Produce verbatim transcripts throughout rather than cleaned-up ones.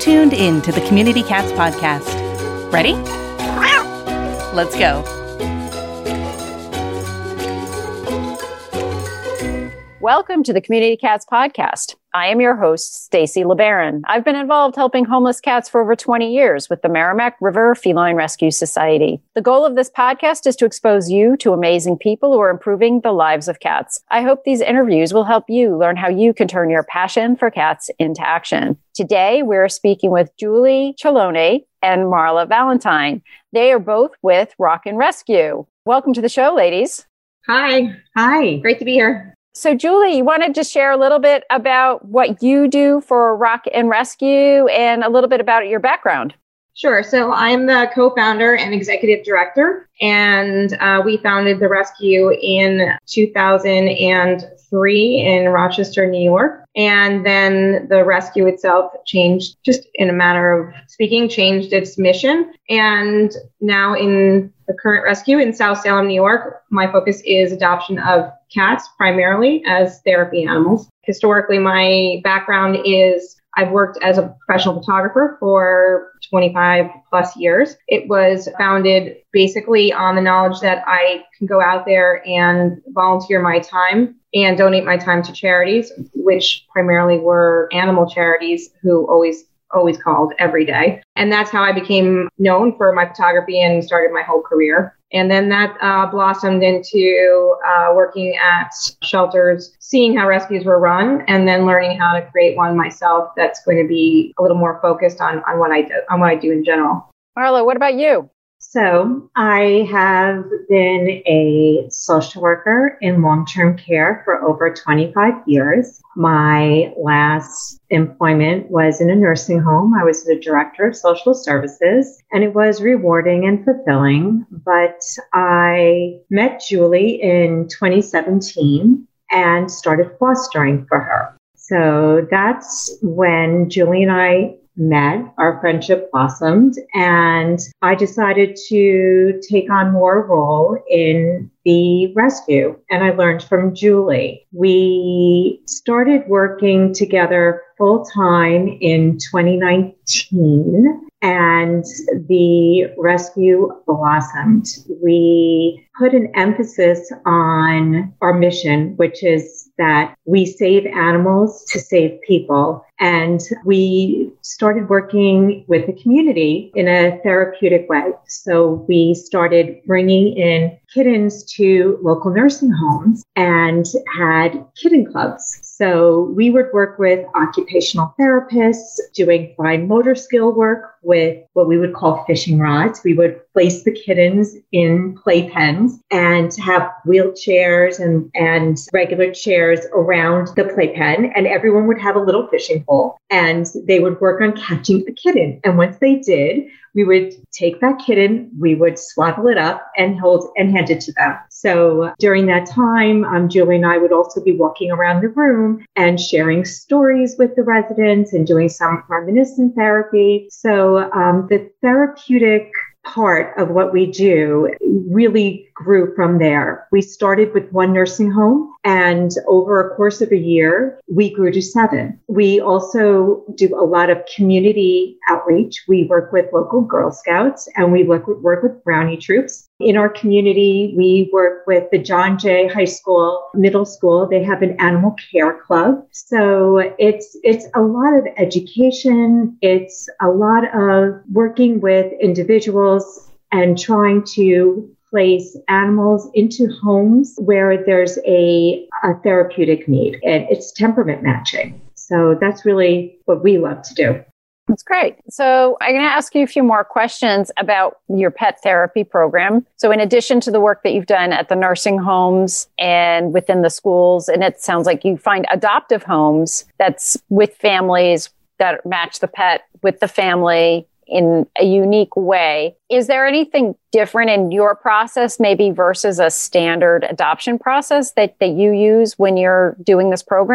tuned in to the Community Cats podcast. Ready? Let's go. Welcome to the Community Cats podcast. I am your host, Stacy LeBaron. I've been involved helping homeless cats for over twenty years with the Merrimack River Feline Rescue Society. The goal of this podcast is to expose you to amazing people who are improving the lives of cats. I hope these interviews will help you learn how you can turn your passion for cats into action. Today, we're speaking with Julie Chalone and Marla Valentine. They are both with Rockin' Rescue. Welcome to the show, ladies. Hi. Hi. Great to be here. So, Julie, you wanted to share a little bit about what you do for Rockin' Rescue and a little bit about your background. Sure. So I'm the co-founder and executive director, and uh, we founded the rescue in two thousand three in Rochester, New York. And then the rescue itself changed, just in a matter of speaking, changed its mission. And now in the current rescue in South Salem, New York, my focus is adoption of cats primarily as therapy animals. Historically, my background is I've worked as a professional photographer for twenty-five plus years. It was founded basically on the knowledge that I can go out there and volunteer my time and donate my time to charities, which primarily were animal charities who always always called every day. And that's how I became known for my photography and started my whole career. And then that uh, blossomed into uh, working at shelters, seeing how rescues were run, and then learning how to create one myself that's going to be a little more focused on, on what I do, on what I do in general. Marla, what about you? So I have been a social worker in long-term care for over twenty-five years. My last employment was in a nursing home. I was the director of social services, and it was rewarding and fulfilling. But I met Julie in twenty seventeen and started fostering for her. So that's when Julie and I met, our friendship blossomed, and I decided to take on more role in the rescue. And I learned from Julie. We started working together full time in twenty nineteen, and the rescue blossomed. We put an emphasis on our mission, which is that we save animals to save people. And we started working with the community in a therapeutic way. So we started bringing in kittens to local nursing homes and had kitten clubs. So we would work with occupational therapists doing fine motor skill work with what we would call fishing rods. We would place the kittens in playpens and have wheelchairs and, and regular chairs around the playpen, and everyone would have a little fishing pole, and they would work on catching a kitten. And once they did, we would take that kitten, we would swaddle it up and hold and hand it to them. So during that time, um, Julie and I would also be walking around the room and sharing stories with the residents and doing some reminiscent therapy. So um, the therapeutic part of what we do really grew from there. We started with one nursing home, and over a course of a year, we grew to seven. We also do a lot of community outreach. We work with local Girl Scouts, and we work with, work with Brownie troops. In our community, we work with the John Jay High School, middle school. They have an animal care club. So it's it's a lot of education. It's a lot of working with individuals and trying to place animals into homes where there's a, a therapeutic need, and it's temperament matching. So that's really what we love to do. That's great. So I'm going to ask you a few more questions about your pet therapy program. So in addition to the work that you've done at the nursing homes and within the schools, and it sounds like you find adoptive homes that's with families that match the pet with the family in a unique way. Is there anything different in your process, maybe versus a standard adoption process that, that you use when you're doing this program?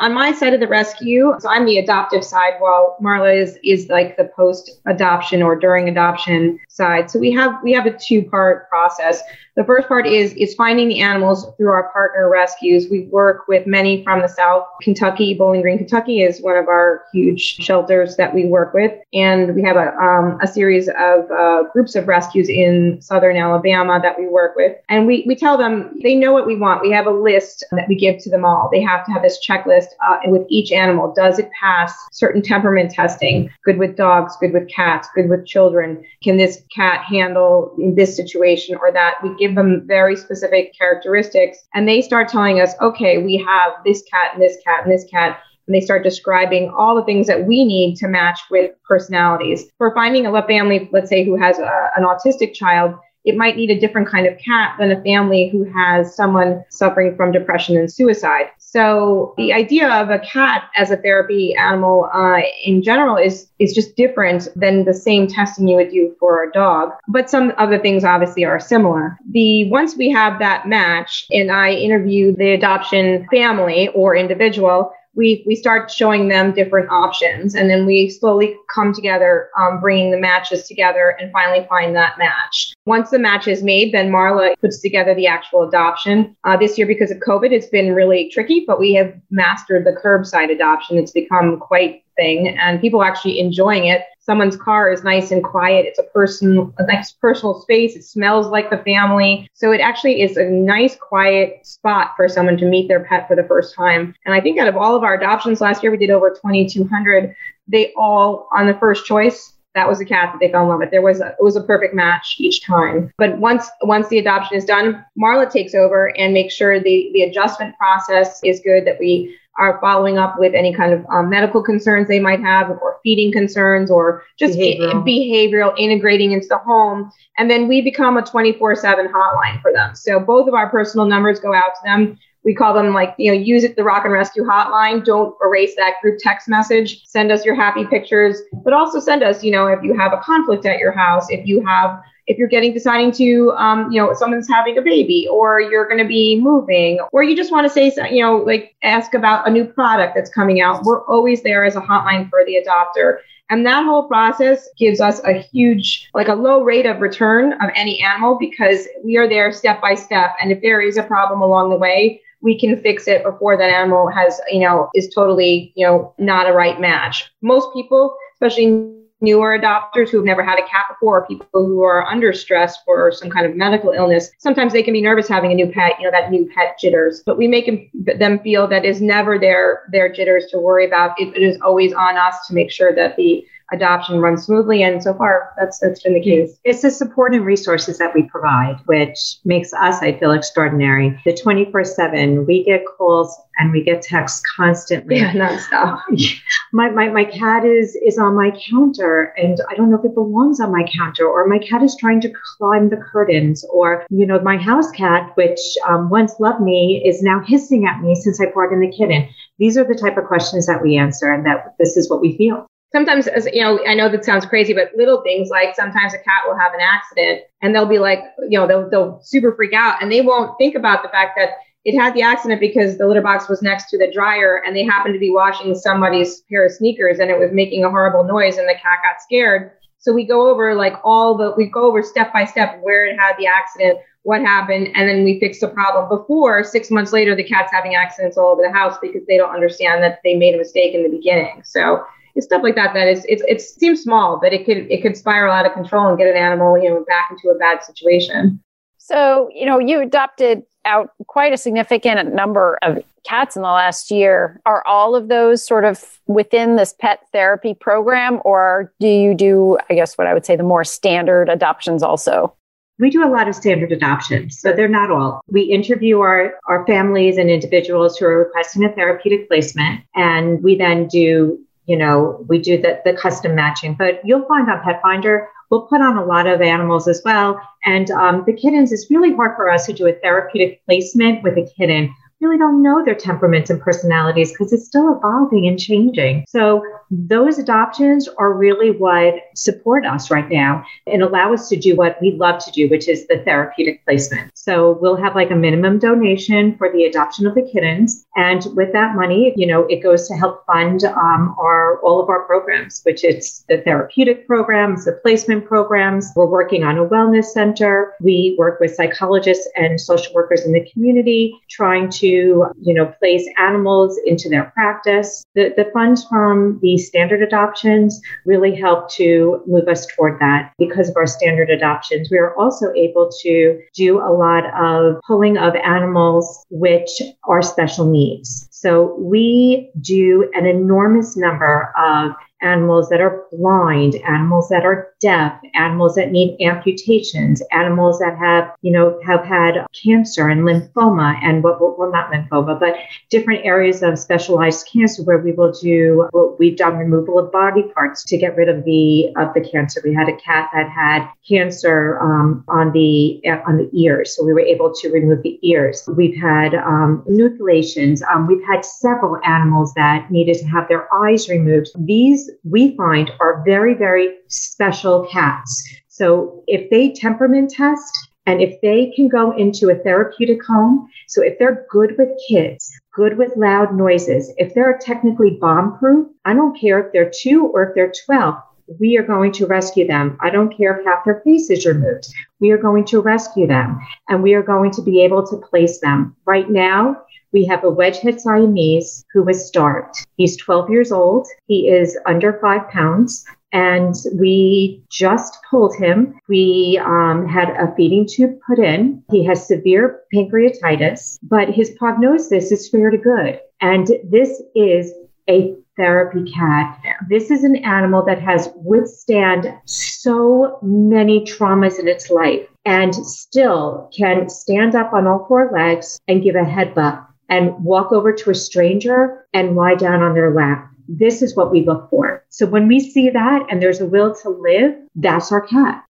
On my side of the rescue, so I'm the adoptive side, while Marla is is like the post-adoption or during adoption side. So we have we have a two-part process. The first part is is finding the animals through our partner rescues. We work with many from the South. Kentucky, Bowling Green, Kentucky is one of our huge shelters that we work with, and we have a um, a series of uh, groups of rescues in Southern Alabama that we work with. And we we tell them they know what we want. We have a list that we give to them all. They have to have this checklist uh, with each animal. Does it pass certain temperament testing? Good with dogs, good with cats, good with children. Can this cat handle in this situation or that? We give them very specific characteristics, and they start telling us, okay, we have this cat and this cat and this cat. And they start describing all the things that we need to match with personalities. For finding a family, let's say, who has a, an autistic child, it might need a different kind of cat than a family who has someone suffering from depression and suicide. So the idea of a cat as a therapy animal uh, in general is is just different than the same testing you would do for a dog. But some other things obviously are similar. The once we have that match and I interview the adoption family or individual, we we start showing them different options, and then we slowly come together, um, bringing the matches together and finally find that match. Once the match is made, then Marla puts together the actual adoption. Uh, this year, because of COVID, it's been really tricky, but we have mastered the curbside adoption. It's become quite a thing, and people are actually enjoying it. Someone's car is nice and quiet. It's a person, a nice personal space. It smells like the family. So it actually is a nice, quiet spot for someone to meet their pet for the first time. And I think out of all of our adoptions last year, we did over twenty-two hundred. They all, on the first choice, that was a cat that they fell in love with. There was a, it was a perfect match each time. But once once the adoption is done, Marla takes over and makes sure the, the adjustment process is good, that we are following up with any kind of um, medical concerns they might have, or feeding concerns, or just behavioral. behavioral integrating into the home. And then we become a twenty-four seven hotline for them. So both of our personal numbers go out to them. We call them, like, you know, use it, the Rock and Rescue hotline. Don't erase that group text message. Send us your happy pictures, but also send us, you know, if you have a conflict at your house, if you have, if you're getting deciding to, um, you know, someone's having a baby, or you're going to be moving, or you just want to say, you know, like ask about a new product that's coming out. We're always there as a hotline for the adopter. And that whole process gives us a huge, like a low rate of return of any animal, because we are there step by step. And if there is a problem along the way, we can fix it before that animal has, you know, is totally, you know, not a right match. Most people, especially newer adopters who have never had a cat before, or people who are under stress for some kind of medical illness, sometimes they can be nervous having a new pet, you know, that new pet jitters. But we make them feel that is never their their jitters to worry about. It, it is always on us to make sure that the adoption runs smoothly. And so far, that's that's been the case. It's the support and resources that we provide, which makes us, I feel, extraordinary. The twenty-four seven, we get calls and we get texts constantly. Yeah, nonstop. my, my, my cat is, is on my counter, and I don't know if it belongs on my counter, or my cat is trying to climb the curtains, or, you know, my house cat, which um, once loved me, is now hissing at me since I brought in the kitten. These are the type of questions that we answer, and that this is what we feel. Sometimes, as you know, I know that sounds crazy, but little things like sometimes a cat will have an accident and they'll be like, you know, they'll, they'll super freak out, and they won't think about the fact that it had the accident because the litter box was next to the dryer and they happened to be washing somebody's pair of sneakers and it was making a horrible noise and the cat got scared. So we go over like all the, we go over step by step where it had the accident, what happened, and then we fix the problem before six months later, the cat's having accidents all over the house because they don't understand that they made a mistake in the beginning. So it's stuff like that that is it's it seems small, but it could it could spiral out of control and get an animal, you know, back into a bad situation. So, you know, you adopted out quite a significant number of cats in the last year. Are all of those sort of within this pet therapy program, or do you do, I guess, what I would say the more standard adoptions also? We do a lot of standard adoptions, so they're not all. We interview our, our families and individuals who are requesting a therapeutic placement, and we then do, you know, we do the, the custom matching. But you'll find on Pet Finder, we'll put on a lot of animals as well. And um, the kittens, it's really hard for us to do a therapeutic placement with a kitten. We really don't know their temperaments and personalities because it's still evolving and changing. So those adoptions are really what support us right now and allow us to do what we love to do, which is the therapeutic placement. So we'll have like a minimum donation for the adoption of the kittens. And with that money, you know, it goes to help fund um, our all of our programs, which is the therapeutic programs, the placement programs. We're working on a wellness center. We work with psychologists and social workers in the community, trying to, you know, place animals into their practice. The, the funds from the standard adoptions really help to move us toward that. Because of our standard adoptions, we are also able to do a lot of pulling of animals which are special needs. So we do an enormous number of animals that are blind, animals that are deaf, animals that need amputations, animals that have, you know, have had cancer and lymphoma and what, well, not lymphoma, but different areas of specialized cancer where we will do, well, we've done removal of body parts to get rid of the, of the cancer. We had a cat that had cancer um, on the, on the ears. So we were able to remove the ears. We've had um, nucleations. Um, we've had several animals that needed to have their eyes removed. These we find are very, very special cats. So if they temperament test and if they can go into a therapeutic home, so if they're good with kids, good with loud noises, if they're technically bomb-proof, I don't care if they're two or if they're twelve, we are going to rescue them. I don't care if half their face is removed. We are going to rescue them and we are going to be able to place them. Right now, we have a wedgehead Siamese who was starved. He's twelve years old. He is under five pounds. And we just pulled him. We um, had a feeding tube put in. He has severe pancreatitis, but his prognosis is fair to good. And this is a therapy cat. This is an animal that has withstand so many traumas in its life and still can stand up on all four legs and give a headbutt and walk over to a stranger and lie down on their lap. This is what we look for. So when we see that and there's a will to live, that's our cat.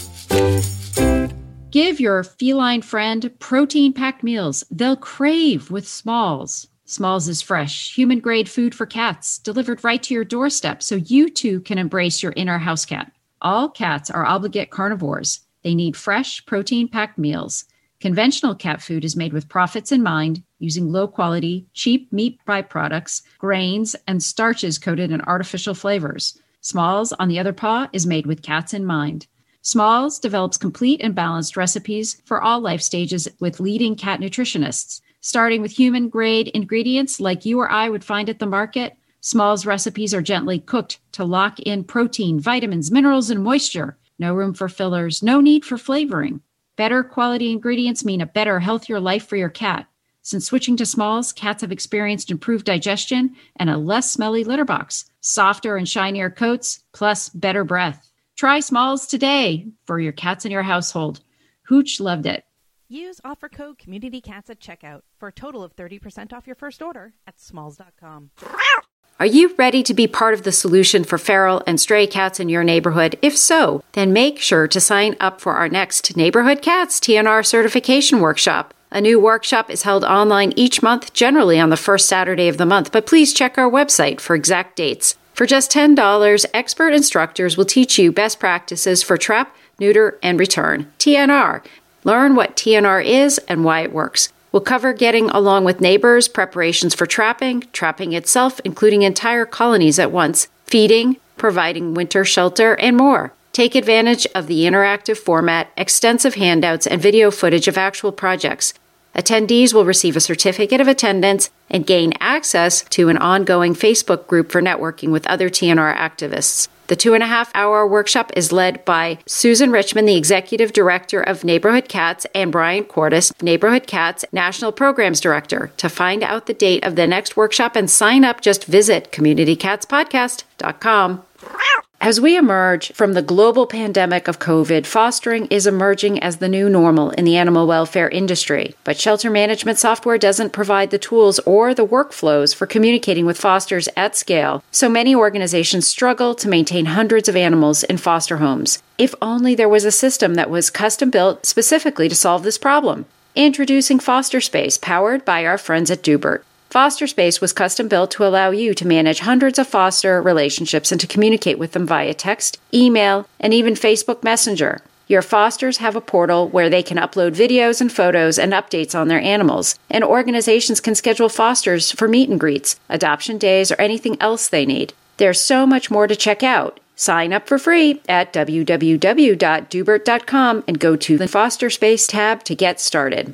Give your feline friend protein-packed meals they'll crave with Smalls. Smalls is fresh, human-grade food for cats, delivered right to your doorstep so you too can embrace your inner house cat. All cats are obligate carnivores. They need fresh, protein-packed meals. Conventional cat food is made with profits in mind, using low-quality, cheap meat byproducts, grains, and starches coated in artificial flavors. Smalls, on the other paw, is made with cats in mind. Smalls develops complete and balanced recipes for all life stages with leading cat nutritionists. Starting with human-grade ingredients like you or I would find at the market, Smalls recipes are gently cooked to lock in protein, vitamins, minerals, and moisture. No room for fillers, no need for flavoring. Better quality ingredients mean a better, healthier life for your cat. Since switching to Smalls, cats have experienced improved digestion and a less smelly litter box, softer and shinier coats, plus better breath. Try Smalls today for your cats in your household. Hooch loved it. Use offer code CommunityCats at checkout for a total of thirty percent off your first order at smalls dot com. Are you ready to be part of the solution for feral and stray cats in your neighborhood? If so, then make sure to sign up for our next Neighborhood Cats T N R certification workshop. A new workshop is held online each month, generally on the first Saturday of the month, but please check our website for exact dates. For just ten dollars, expert instructors will teach you best practices for trap, neuter, and return. T N R. Learn what T N R is and why it works. We'll cover getting along with neighbors, preparations for trapping, trapping itself, including entire colonies at once, feeding, providing winter shelter, and more. Take advantage of the interactive format, extensive handouts, and video footage of actual projects. Attendees will receive a certificate of attendance and gain access to an ongoing Facebook group for networking with other T N R activists. The two and a half hour workshop is led by Susan Richmond, the Executive Director of Neighborhood Cats, and Brian Cordes, Neighborhood Cats National Programs Director. To find out the date of the next workshop and sign up, just visit community cats podcast dot com. As we emerge from the global pandemic of COVID, fostering is emerging as the new normal in the animal welfare industry. But shelter management software doesn't provide the tools or the workflows for communicating with fosters at scale, so many organizations struggle to maintain hundreds of animals in foster homes. If only there was a system that was custom-built specifically to solve this problem. Introducing Foster Space, powered by our friends at Dubert. Foster Space was custom built to allow you to manage hundreds of foster relationships and to communicate with them via text, email, and even Facebook Messenger. Your fosters have a portal where they can upload videos and photos and updates on their animals, and organizations can schedule fosters for meet and greets, adoption days, or anything else they need. There's so much more to check out. Sign up for free at w w w dot dubert dot com and go to the Foster Space tab to get started.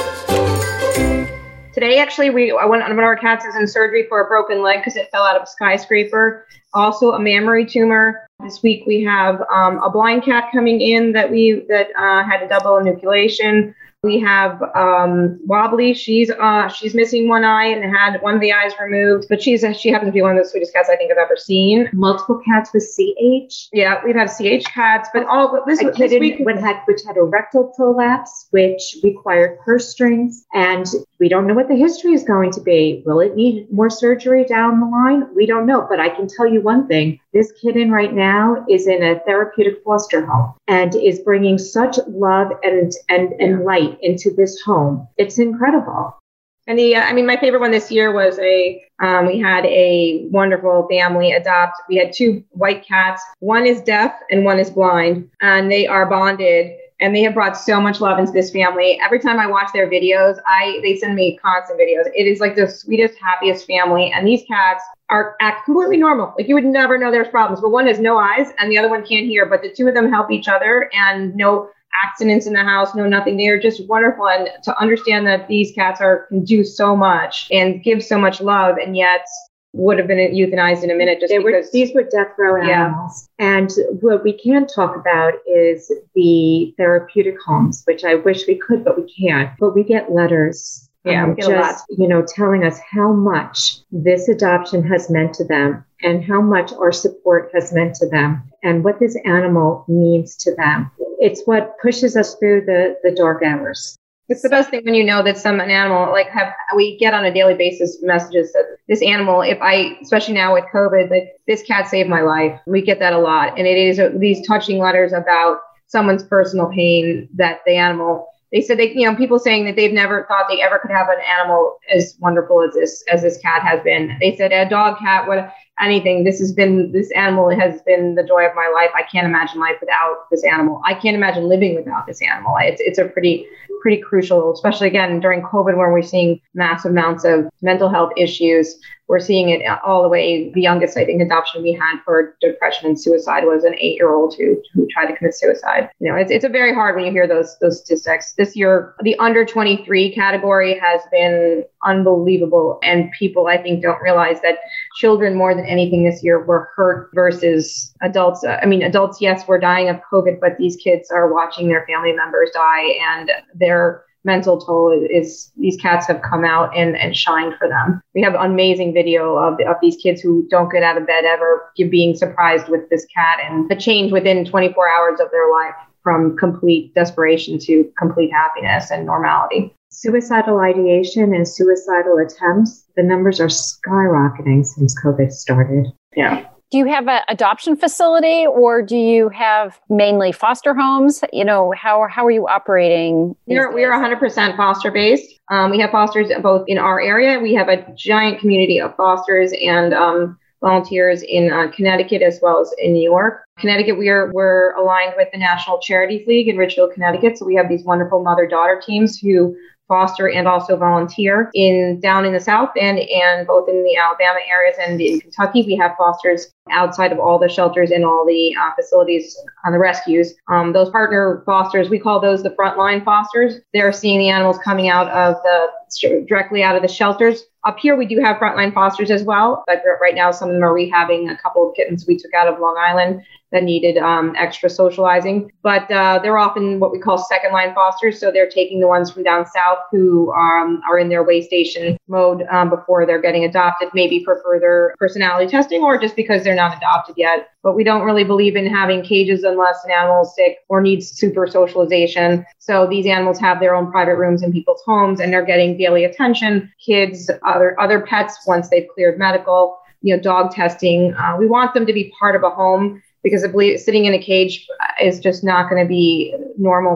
Today, actually, we I went, one of our cats is in surgery for a broken leg because it fell out of a skyscraper. Also, a mammary tumor. This week, we have um, a blind cat coming in that we that uh, had a double enucleation. We have um, Wobbly. She's uh, she's missing one eye and had one of the eyes removed, but she's a, she happens to be one of the sweetest cats I think I've ever seen. Multiple cats with C H. Yeah, we've had C H cats, but all this, a this week which had which had a rectal prolapse, which required purse strings, and we don't know what the history is going to be. Will it need more surgery down the line? We don't know, but I can tell you one thing: this kitten right now is in a therapeutic foster home and is bringing such love and and and light into this home. It's incredible. And the, uh, I mean, my favorite one this year was a, um, we had a wonderful family adopt. We had two white cats. One is deaf and one is blind, and they are bonded. And they have brought so much love into this family. Every time I watch their videos, I they send me constant videos. It is like the sweetest, happiest family. And these cats are act completely normal. Like you would never know there's problems. But one has no eyes and the other one can't hear. But the two of them help each other, and no accidents in the house, no nothing. They are just wonderful. And to understand that these cats are can do so much and give so much love, and yet would have been euthanized in a minute just they because were, these were death row yeah. animals. And what we can talk about is the therapeutic homes, which I wish we could, but we can't. But we get letters, yeah, um, we get a lot. just you know, telling us how much this adoption has meant to them, and how much our support has meant to them, and what this animal means to them. It's what pushes us through the, the dark hours. It's the best thing when you know that some an animal, like have we get on a daily basis messages that this animal, if I, especially now with COVID, like this cat saved my life. We get that a lot. And it is uh, these touching letters about someone's personal pain that the animal, they said they, you know, people saying that they've never thought they ever could have an animal as wonderful as this, as this cat has been. They said a dog, cat, what, anything. This has been, this animal has been the joy of my life. I can't imagine life without this animal. I can't imagine living without this animal. It's, it's a pretty, pretty crucial, especially again, during COVID, when we're seeing massive amounts of mental health issues. We're seeing it all the way. The youngest, I think, adoption we had for depression and suicide was an eight-year-old who who tried to commit suicide. You know, it's it's a very hard when you hear those those statistics. This year, the under twenty-three category has been unbelievable, and people, I think, don't realize that children more than anything this year were hurt versus adults. I mean, adults, yes, were dying of COVID, but these kids are watching their family members die, and their mental toll is, is these cats have come out and, and shined for them. We have amazing video of, of these kids who don't get out of bed ever being surprised with this cat, and the change within twenty-four hours of their life from complete desperation to complete happiness and normality. Suicidal ideation and suicidal attempts, the numbers are skyrocketing since COVID started. Yeah. Do you have an adoption facility, or do you have mainly foster homes? You know, how how are you operating? We are, we are one hundred percent foster based. Um, we have fosters both in our area. We have a giant community of fosters and um, volunteers in uh, Connecticut as well as in New York. Connecticut, we are we're aligned with the National Charities League in Ridgefield, Connecticut. So we have these wonderful mother-daughter teams who foster and also volunteer in down in the South and and both in the Alabama areas and in Kentucky. We have fosters outside of all the shelters and all the uh, facilities on the rescues. Um, those partner fosters, we call those the frontline fosters. They're seeing the animals coming out of the directly out of the shelters. Up here, we do have frontline fosters as well, but right now some of them are rehabbing a couple of kittens we took out of Long Island that needed um, extra socializing. But uh, they're often what we call second line fosters. So they're taking the ones from down south who um, are in their way station mode um, before they're getting adopted, maybe for further personality testing or just because they're not adopted yet. But we don't really believe in having cages unless an animal is sick or needs super socialization. So these animals have their own private rooms in people's homes, and they're getting daily attention, kids, other other pets once they've cleared medical, you know, dog testing. Uh, we want them to be part of a home, because I believe sitting in a cage is just not going to be normal for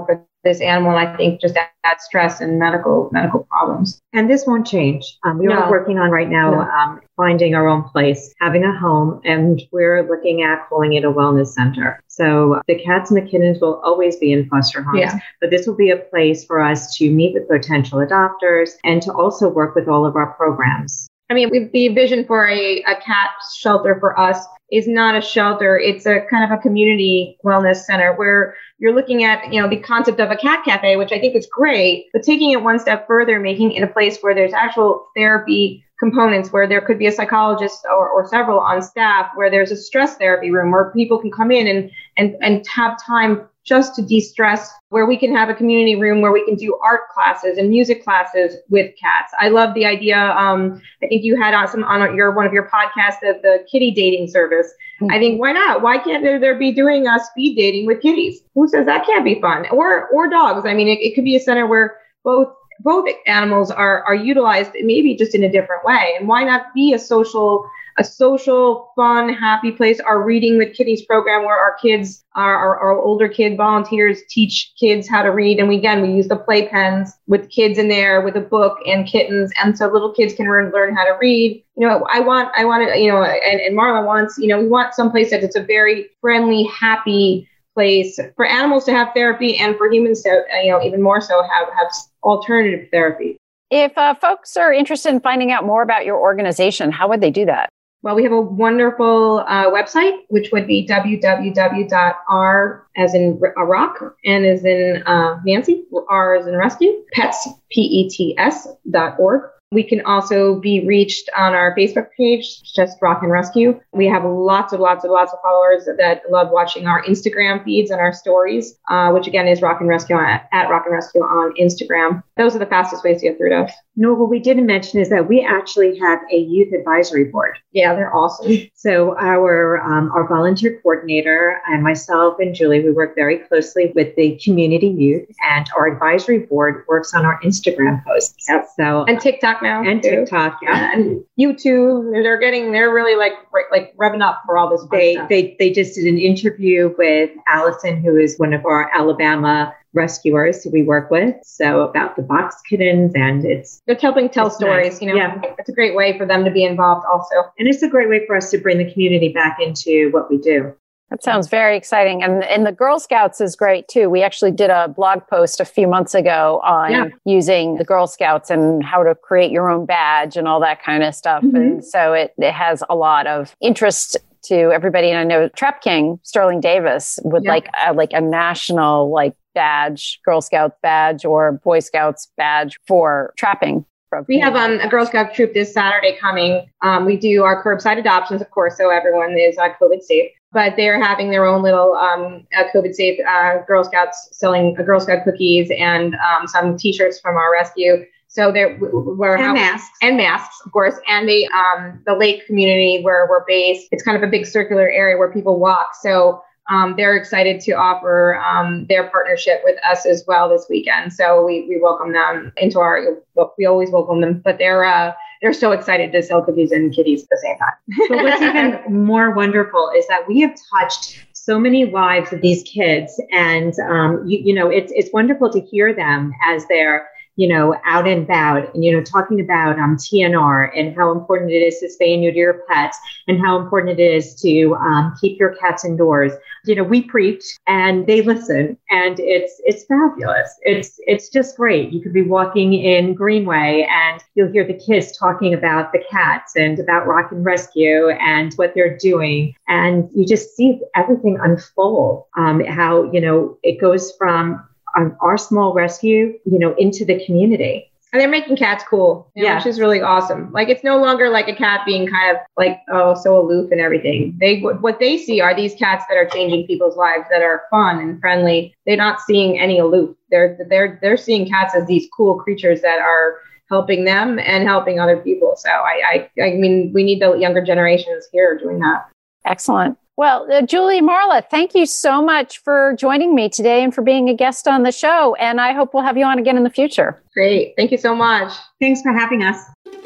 this animal, I think, just adds stress and medical medical problems. And this won't change. Um, we No. are working on right now No. um, finding our own place, having a home, and we're looking at calling it a wellness center. So the cats and the kittens will always be in foster homes, Yeah. but this will be a place for us to meet with potential adopters and to also work with all of our programs. I mean, we- the vision for a, a cat shelter for us is not a shelter. It's a kind of a community wellness center where you're looking at, you know, the concept of a cat cafe, which I think is great, but taking it one step further, making it a place where there's actual therapy components, where there could be a psychologist or, or several on staff, where there's a stress therapy room where people can come in and, and, and have time just to de-stress, where we can have a community room where we can do art classes and music classes with cats. I love the idea. Um, I think you had on some on your one of your podcasts of the kitty dating service. Mm-hmm. I think why not? Why can't there, there be doing a speed dating with kitties? Who says that can't be fun? Or or dogs. I mean, it, it could be a center where both both animals are are utilized, maybe just in a different way. And why not be a social a social, fun, happy place? Our Reading with Kitties program, where our kids, our, our, our older kid volunteers teach kids how to read. And we, again, we use the play pens with kids in there with a book and kittens. And so little kids can learn, learn how to read. You know, I want, I want to, you know, and, and Marla wants, you know, we want someplace that it's a very friendly, happy place for animals to have therapy and for humans to, you know, even more so have, have alternative therapy. If uh, folks are interested in finding out more about your organization, how would they do that? Well, we have a wonderful uh, website, which would be w w w dot r as in a rock, N as in uh, Nancy, R as in rescue, pets, P E T S dot org. We can also be reached on our Facebook page, just Rock and Rescue. We have lots of, lots of, lots of followers that love watching our Instagram feeds and our stories, uh, which again is Rock and Rescue at, at Rock and Rescue on Instagram. Those are the fastest ways to get through to us. No, what we didn't mention is that we actually have a youth advisory board. Yeah, they're awesome. So our um, our volunteer coordinator and myself and Julie, we work very closely with the community youth, and our advisory board works on our Instagram posts. Yep. So and TikTok now and too. TikTok, yeah, and YouTube. They're getting they're really like like revving up for all this. Fun They stuff. they they just did an interview with Allison, who is one of our Alabama rescuers who we work with. So about the box kittens, and it's They're helping tell It's stories, nice. you know. Yeah. It's a great way for them to be involved also. and it's a great way for us to bring the community back into what we do. That sounds very exciting. And, and the Girl Scouts is great too. We actually did a blog post a few months ago on Yeah. using the Girl Scouts and how to create your own badge and all that kind of stuff. Mm-hmm. And so it, it has a lot of interest to everybody. And I know Trap King, Sterling Davis, would Yeah. like a, like a national like badge, Girl Scouts badge or Boy Scouts badge for trapping. We have um, a Girl Scout troop this Saturday coming. Um, we do our curbside adoptions, of course, so everyone is uh, COVID safe. But they're having their own little um, uh, COVID safe uh, Girl Scouts selling uh, Girl Scout cookies and um, some T-shirts from our rescue. So they're we're And masks. and masks, of course, and the um, the lake community where we're based. It's kind of a big circular area where people walk. So um, they're excited to offer um, their partnership with us as well this weekend. So we, we welcome them into our. Well, we always welcome them, but they're uh, they're so excited to sell cookies and kitties at the same time. But what's even more wonderful is that we have touched so many lives of these kids, and um, you, you know, it's it's wonderful to hear them as they're, you know, out and about, and, you know, talking about um, T N R and how important it is to spay and neuter your pets, and how important it is to um, keep your cats indoors. You know, we preach and they listen, and it's it's fabulous. It's it's just great. You could be walking in Greenway and you'll hear the kids talking about the cats and about Rock and Rescue and what they're doing, and you just see everything unfold. Um, how, you know, it goes from Um, our small rescue, you know, into the community. And they're making cats cool, you know, Yeah. which is really awesome. Like, it's no longer like a cat being kind of like, oh, so aloof and everything. They what they see are these cats that are changing people's lives, that are fun and friendly. They're not seeing any aloof. They're they're they're seeing cats as these cool creatures that are helping them and helping other people. So I I, I mean, we need the younger generations here doing that. Excellent. Well, uh, Julie, Marla, thank you so much for joining me today and for being a guest on the show. And I hope we'll have you on again in the future. Great. Thank you so much. Thanks for having us.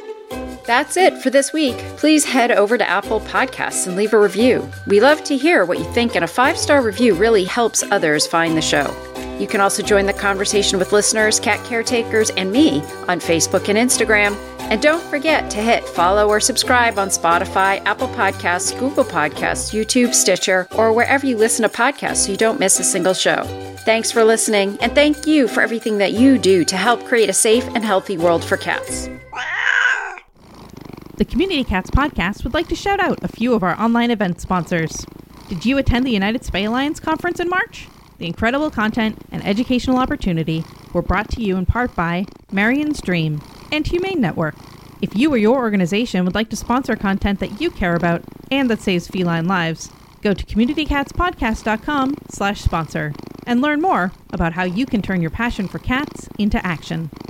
That's it for this week. Please head over to Apple Podcasts and leave a review. We love to hear what you think, and a five-star review really helps others find the show. You can also join the conversation with listeners, cat caretakers, and me on Facebook and Instagram. And don't forget to hit follow or subscribe on Spotify, Apple Podcasts, Google Podcasts, YouTube, Stitcher, or wherever you listen to podcasts so you don't miss a single show. Thanks for listening, and thank you for everything that you do to help create a safe and healthy world for cats. The Community Cats podcast would like to shout out a few of our online event sponsors. Did you attend the United Spay Alliance conference in March? The incredible content and educational opportunity were brought to you in part by Marion's Dream and Humane Network. If you or your organization would like to sponsor content that you care about and that saves feline lives, go to communitycatspodcast.com slash sponsor and learn more about how you can turn your passion for cats into action.